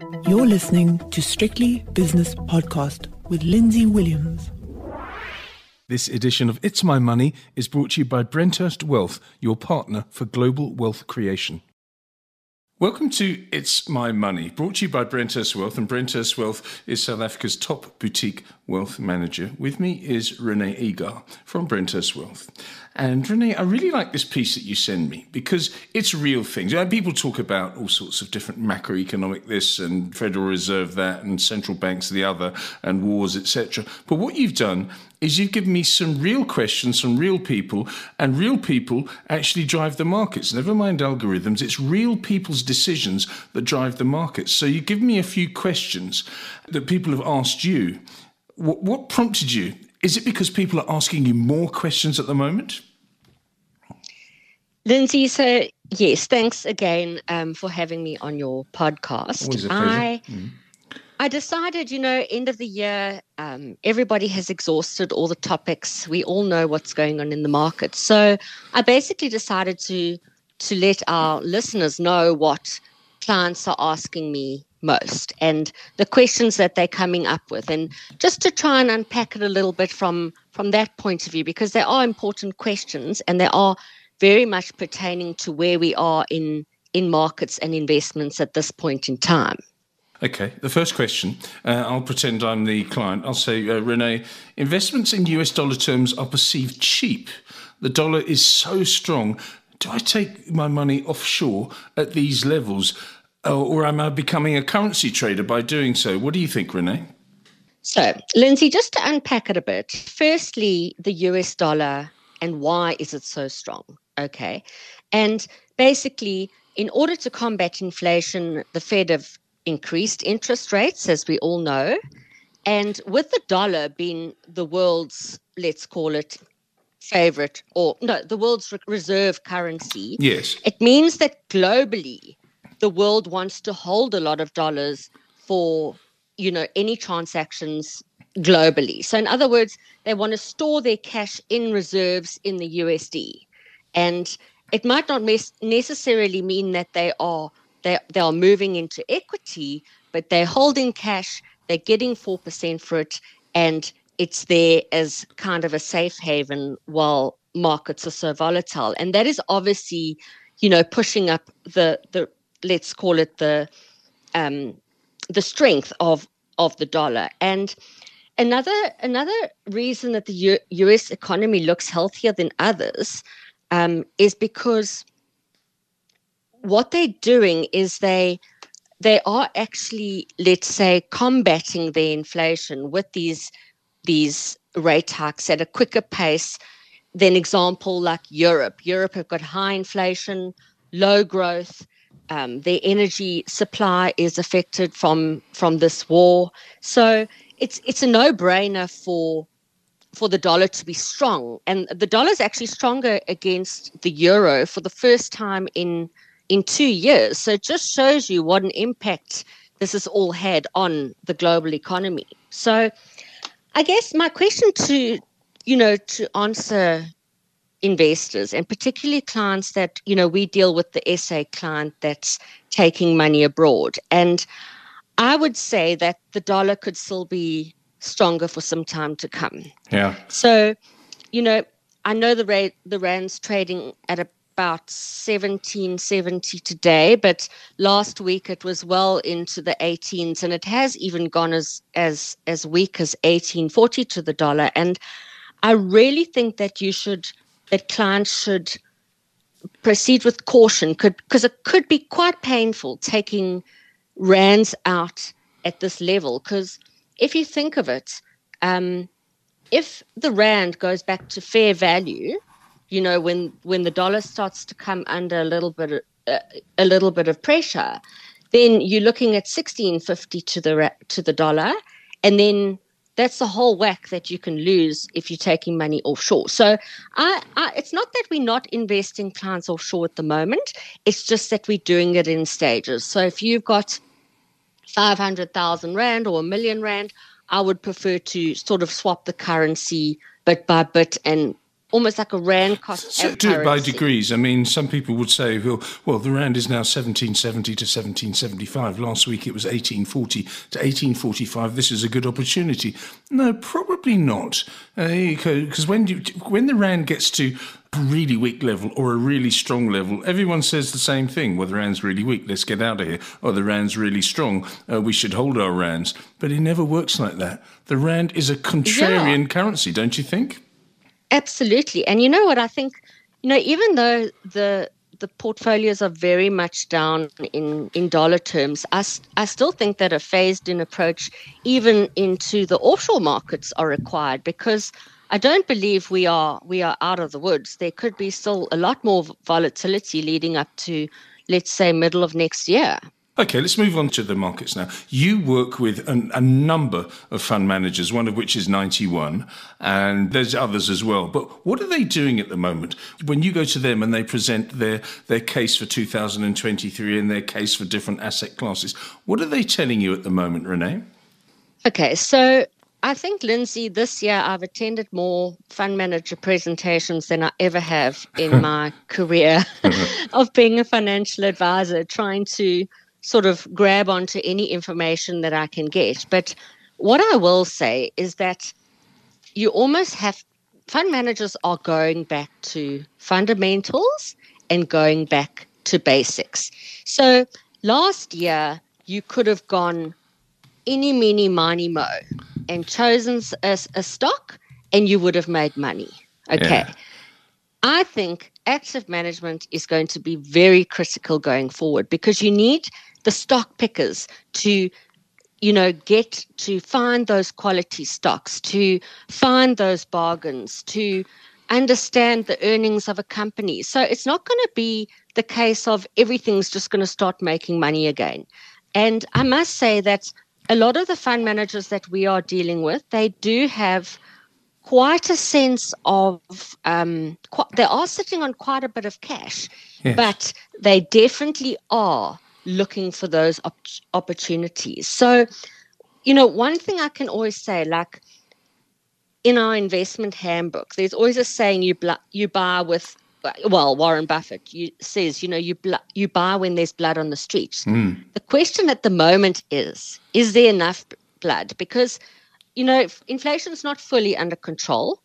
You're listening to Strictly Business Podcast with Lindsay Williams. This edition of It's My Money is brought to you by Brenthurst Wealth, your partner for global wealth creation. Welcome to It's My Money, brought to you by Brenthurst Wealth, and Brenthurst Wealth is South Africa's top boutique wealth manager. With me is Renee Egar from Brenthurst Wealth. And Renee, I really like this piece that you send me because it's real things. You know, people talk about all sorts of different macroeconomic this and Federal Reserve that and central banks the other and wars, etc. But what you've done is you've given me some real questions from real people, and real people actually drive the markets. Never mind algorithms, it's real people's decisions that drive the markets. So you give me a few questions that people have asked you. What prompted you? Is it because people are asking you more questions at the moment? Lindsay, so yes, thanks again for having me on your podcast. Always a pleasure. I decided, end of the year, everybody has exhausted all the topics. We all know what's going on in the market. So I basically decided to let our listeners know what clients are asking me most and the questions that they're coming up with, and just to try and unpack it a little bit from that point of view, because there are important questions and they are very much pertaining to where we are in markets and investments at this point in time. Okay, the first question, I'll pretend I'm the client. I'll say, Renee, investments in US dollar terms are perceived cheap. The dollar is so strong. Do I take my money offshore at these levels, or am I becoming a currency trader by doing so? What do you think, Renee? So, Lindsay, just to unpack it a bit, firstly, the US dollar and why is it so strong? Okay, and basically, in order to combat inflation, the Fed have increased interest rates, as we all know. And with the dollar being the world's, let's call it, the world's reserve currency, yes, it means that globally, the world wants to hold a lot of dollars for, any transactions globally. So in other words, they want to store their cash in reserves in the USD. And it might not necessarily mean that they are moving into equity, but they're holding cash, they're getting 4% for it, and it's there as kind of a safe haven while markets are so volatile. And that is obviously, pushing up the let's call it the strength of the dollar. And another reason that the US economy looks healthier than others is because what they're doing is they are actually, let's say, combating the inflation with these rate hikes at a quicker pace than example like Europe. Europe have got high inflation, low growth. Their energy supply is affected from this war. So it's a no-brainer for the dollar to be strong. And the dollar is actually stronger against the euro for the first time in 2 years. So it just shows you what an impact this has all had on the global economy. So I guess my question to answer investors, and particularly clients that, we deal with the SA client that's taking money abroad. And I would say that the dollar could still be stronger for some time to come. Yeah. So, I know the rand's trading at about 17.70 today, but last week it was well into the 18s, and it has even gone as weak as 18.40 to the dollar. And I really think that clients should proceed with caution, because it could be quite painful taking rands out at this level. Because if you think of it, if the rand goes back to fair value, when the dollar starts to come under a little bit of pressure, then you're looking at 16.50 to the dollar, and then that's the whole whack that you can lose if you're taking money offshore. So it's not that we're not investing clients offshore at the moment. It's just that we're doing it in stages. So if you've got 500,000 Rand or R1 million, I would prefer to sort of swap the currency bit by bit and almost like a rand cost So of do it by currency. degrees. I mean, some people would say, well, the rand is now 1770 to 1775. Last week it was 1840 to 1845. This is a good opportunity. No, probably not. Because when the rand gets to a really weak level or a really strong level, everyone says the same thing. Well, the rand's really weak, let's get out of here. Or the rand's really strong, we should hold our rands. But it never works like that. The rand is a contrarian currency, don't you think? Absolutely. And you know what, I think, even though the portfolios are very much down in dollar terms, I still think that a phased-in approach, even into the offshore markets, are required, because I don't believe we are out of the woods. There could be still a lot more volatility leading up to, let's say, middle of next year. Okay, let's move on to the markets now. You work with a number of fund managers, one of which is 91, and there's others as well. But what are they doing at the moment? When you go to them and they present their case for 2023 and their case for different asset classes, what are they telling you at the moment, Renee? Okay, so I think, Lindsay, this year I've attended more fund manager presentations than I ever have in my career of being a financial advisor, trying to sort of grab onto any information that I can get. But what I will say is that you almost have, fund managers are going back to fundamentals and going back to basics. So last year, you could have gone any, meeny, miny, mo and chosen a stock and you would have made money. Okay. Yeah. I think active management is going to be very critical going forward, because you need the stock pickers to, get to find those quality stocks, to find those bargains, to understand the earnings of a company. So it's not going to be the case of everything's just going to start making money again. And I must say that a lot of the fund managers that we are dealing with, they do have quite a sense of, they are sitting on quite a bit of cash, yes, but they definitely are looking for those opportunities. So, one thing I can always say, like in our investment handbook, there's always a saying, you buy with, well, Warren Buffett says, you buy when there's blood on the street. The question at the moment is there enough blood? Because inflation is not fully under control.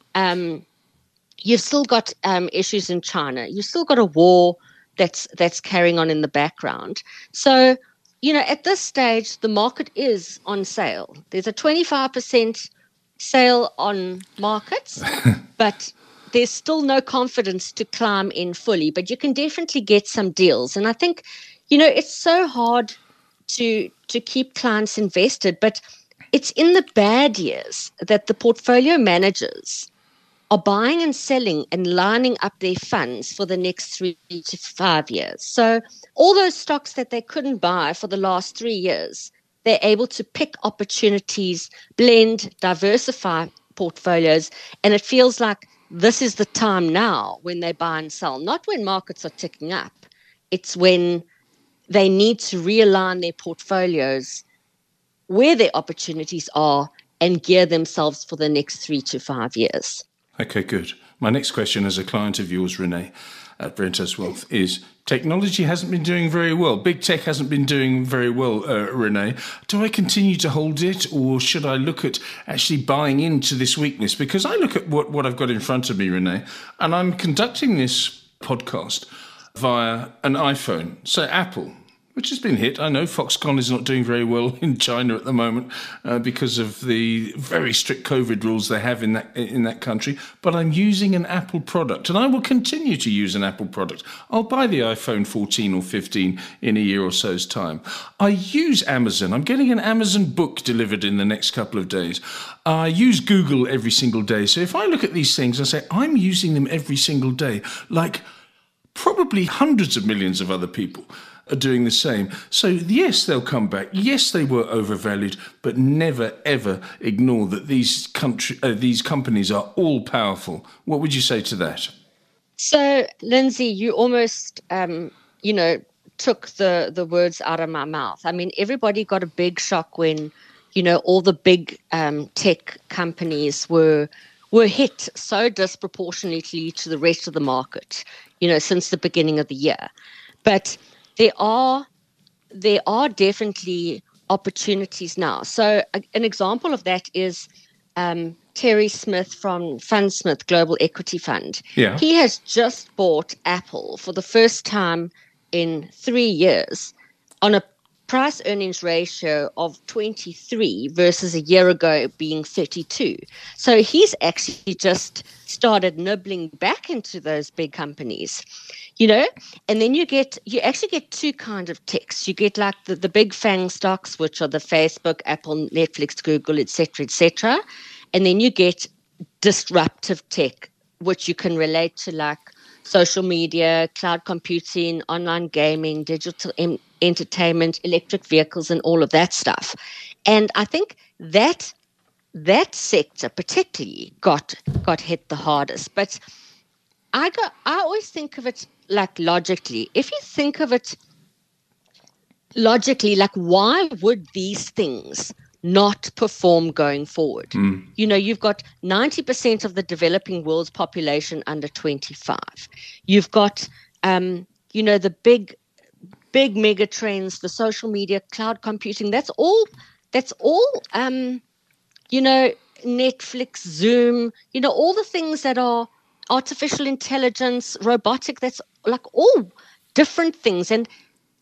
You've still got issues in China. You've still got a war that's carrying on in the background. So, at this stage, the market is on sale. There's a 25% sale on markets, but there's still no confidence to climb in fully. But you can definitely get some deals. And I think, it's so hard to keep clients invested, but it's in the bad years that the portfolio managers are buying and selling and lining up their funds for the next 3 to 5 years. So all those stocks that they couldn't buy for the last 3 years, they're able to pick opportunities, blend, diversify portfolios, and it feels like this is the time now when they buy and sell, not when markets are ticking up. It's when they need to realign their portfolios where their opportunities are and gear themselves for the next 3 to 5 years. Okay, good. My next question as a client of yours, Renee, at Brenthurst Wealth, is technology hasn't been doing very well. Big tech hasn't been doing very well, Renee. Do I continue to hold it, or should I look at actually buying into this weakness? Because I look at what I've got in front of me, Renee, and I'm conducting this podcast via an iPhone. So Apple, which has been hit. I know Foxconn is not doing very well in China at the moment because of the very strict COVID rules they have in that country. But I'm using an Apple product, and I will continue to use an Apple product. I'll buy the iPhone 14 or 15 in a year or so's time. I use Amazon. I'm getting an Amazon book delivered in the next couple of days. I use Google every single day. So if I look at these things and say, I'm using them every single day, like probably hundreds of millions of other people are doing the same. So yes, they'll come back. Yes, they were overvalued, but never ever ignore that these companies are all powerful. What would you say to that? So, Lindsay, you almost took the words out of my mouth. I mean, everybody got a big shock when all the big tech companies were were hit so disproportionately to the rest of the market, since the beginning of the year. But there are definitely opportunities now. So an example of that is Terry Smith from Fundsmith Global Equity Fund. Yeah. He has just bought Apple for the first time in 3 years on a price earnings ratio of 23 versus a year ago being 32. So he's actually just started nibbling back into those big companies, and then you actually get two kinds of techs. You get like the big FANG stocks, which are the Facebook, Apple, Netflix, Google, etc. And then you get disruptive tech, which you can relate to like social media, cloud computing, online gaming, digital entertainment, electric vehicles, and all of that stuff. And I think that sector particularly got hit the hardest. But I always think of it like logically. If you think of it logically, like why would these things not perform going forward? You've got 90% of the developing world's population under 25. You've got, the big mega trends, the social media, cloud computing. That's all. Netflix, Zoom. All the things that are artificial intelligence, robotic. That's like all different things. And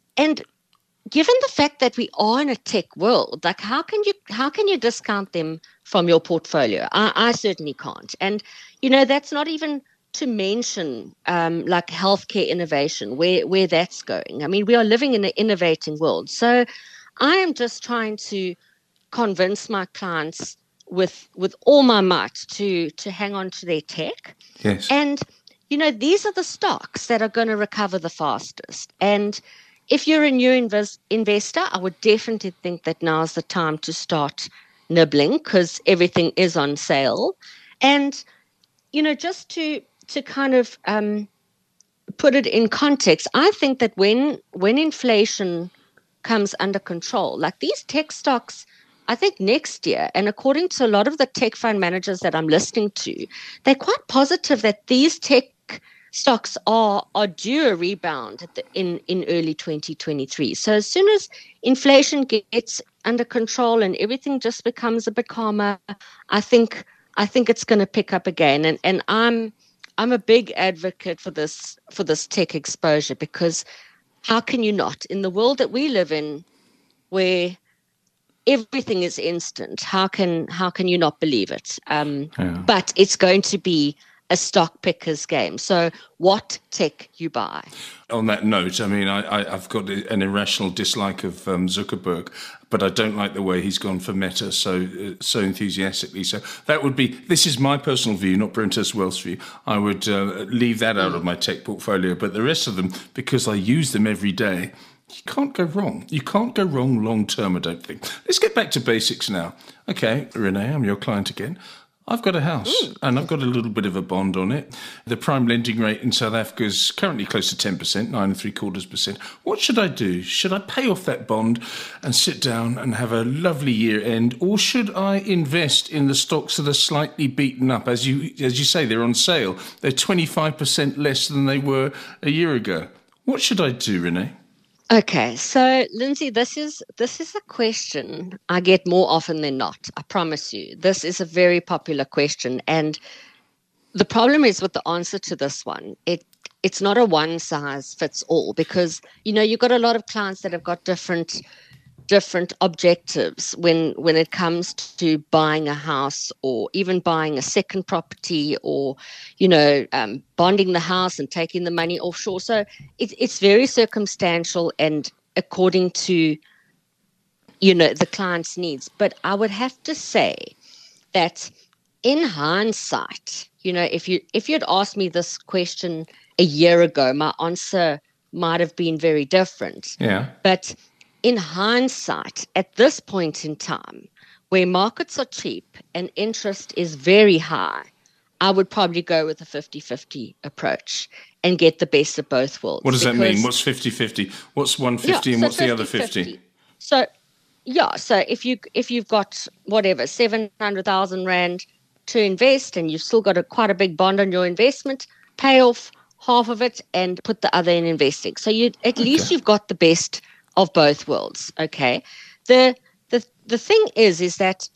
given the fact that we are in a tech world, like how can you discount them from your portfolio? I certainly can't. And that's not even to mention like healthcare innovation, where that's going. I mean, we are living in an innovating world. So I am just trying to convince my clients with all my might to hang on to their tech. Yes. And these are the stocks that are going to recover the fastest. And if you're a new investor, I would definitely think that now's the time to start nibbling because everything is on sale. And, just to kind of put it in context, I think that when inflation comes under control, like these tech stocks, I think next year, and according to a lot of the tech fund managers that I'm listening to, they're quite positive that these tech stocks are due a rebound in early 2023. So as soon as inflation gets under control and everything just becomes a bit calmer, I think it's going to pick up again. And I'm a big advocate for this tech exposure, because how can you not? In the world that we live in, where everything is instant, how can you not believe it? But it's going to be a stock picker's game. So what tech you buy? On that note, I mean, I've got an irrational dislike of Zuckerberg, but I don't like the way he's gone for Meta so enthusiastically. So this is my personal view, not Brenthurst Wealth's view. I would leave that out of my tech portfolio, but the rest of them, because I use them every day, you can't go wrong. You can't go wrong long term, I don't think. Let's get back to basics now. Okay, Renee, I'm your client again. I've got a house and I've got a little bit of a bond on it. The prime lending rate in South Africa is currently close to 10%, 9.75%. What should I do? Should I pay off that bond and sit down and have a lovely year end, or should I invest in the stocks that are slightly beaten up? As you say, they're on sale. They're 25% less than they were a year ago. What should I do, Renee? Okay, so Lindsay, this is a question I get more often than not. I promise you, this is a very popular question, and the problem is with the answer to this one, it's not a one size fits all, because you've got a lot of clients that have got different objectives when it comes to buying a house, or even buying a second property, or bonding the house and taking the money offshore. So it's very circumstantial and according to the client's needs. But I would have to say that in hindsight, if you'd asked me this question a year ago, my answer might have been very different. Yeah. But in hindsight, at this point in time, where markets are cheap and interest is very high, I would probably go with a 50-50 approach and get the best of both worlds. What does that mean? What's 50-50? What's 150 and what's the other 50? So if you've got whatever 700,000 rand, to invest and you've still got quite a big bond on your investment, pay off half of it and put the other in investing. So at least you've got the best of both worlds. Okay. The thing is that,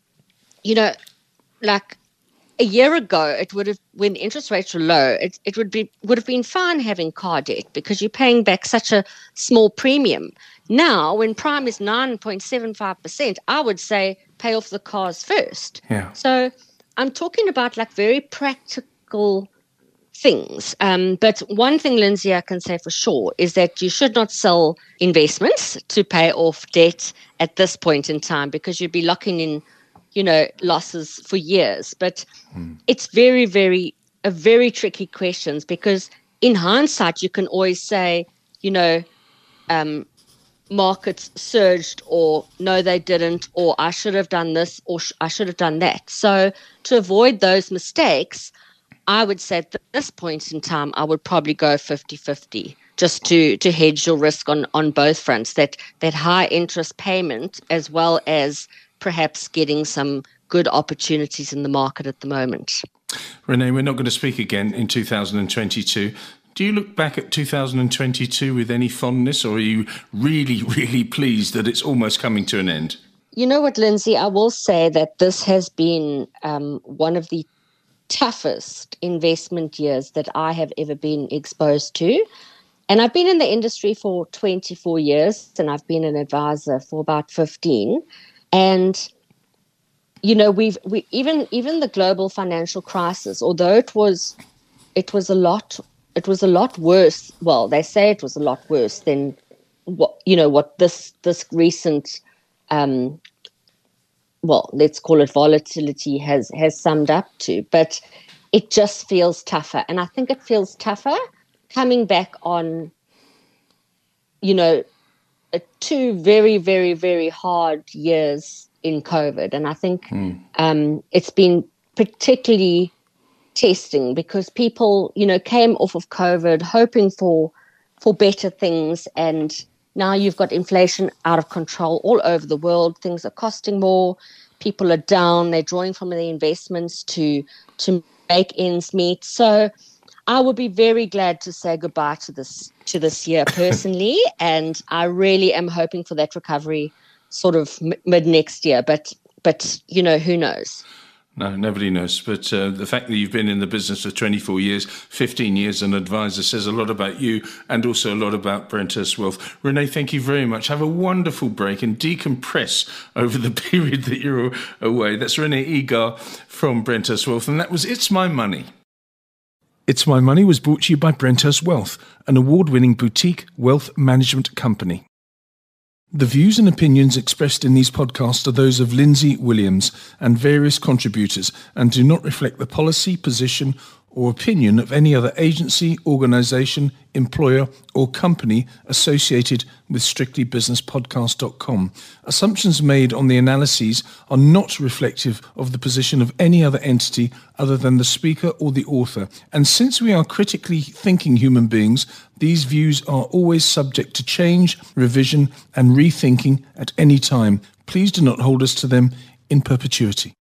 like a year ago, when interest rates were low, it would have been fine having car debt because you're paying back such a small premium. Now, when prime is 9.75%, I would say pay off the cars first. Yeah. So I'm talking about like very practical things. But one thing, Lindsay, I can say for sure is that you should not sell investments to pay off debt at this point in time because you'd be locking in, losses for years. But it's very, very, a very tricky questions because in hindsight, you can always say, markets surged or no, they didn't, or I should have done this or I should have done that. So to avoid those mistakes, I would say at this point in time, I would probably go 50-50 just to hedge your risk on both fronts, that high interest payment as well as perhaps getting some good opportunities in the market at the moment. Renee, we're not going to speak again in 2022. Do you look back at 2022 with any fondness, or are you really, really pleased that it's almost coming to an end? You know what, Lindsay, I will say that this has been one of the toughest investment years that I have ever been exposed to. And I've been in the industry for 24 years and I've been an advisor for about 15. And, we even the global financial crisis, although it was a lot worse. Well, they say it was a lot worse than what this recent, let's call it volatility has summed up to, but it just feels tougher. And I think it feels tougher coming back on, two very, very, very hard years in COVID. And I think it's been particularly testing because people, came off of COVID hoping for better things. And now you've got inflation out of control all over the world. Things are costing more. People are down. They're drawing from the investments to make ends meet. So I would be very glad to say goodbye to this year personally. And I really am hoping for that recovery sort of mid next year. But who knows? No, nobody knows. But the fact that you've been in the business for 24 years, 15 years an advisor says a lot about you and also a lot about Brenthurst Wealth. Renee, thank you very much. Have a wonderful break and decompress over the period that you're away. That's Renee Egar from Brenthurst Wealth. And that was It's My Money. It's My Money was brought to you by Brenthurst Wealth, an award-winning boutique wealth management company. The views and opinions expressed in these podcasts are those of Lindsay Williams and various contributors and do not reflect the policy, position or opinion of any other agency, organisation, employer or company associated with strictlybusinesspodcast.com. Assumptions made on the analyses are not reflective of the position of any other entity other than the speaker or the author. And since we are critically thinking human beings, these views are always subject to change, revision and rethinking at any time. Please do not hold us to them in perpetuity.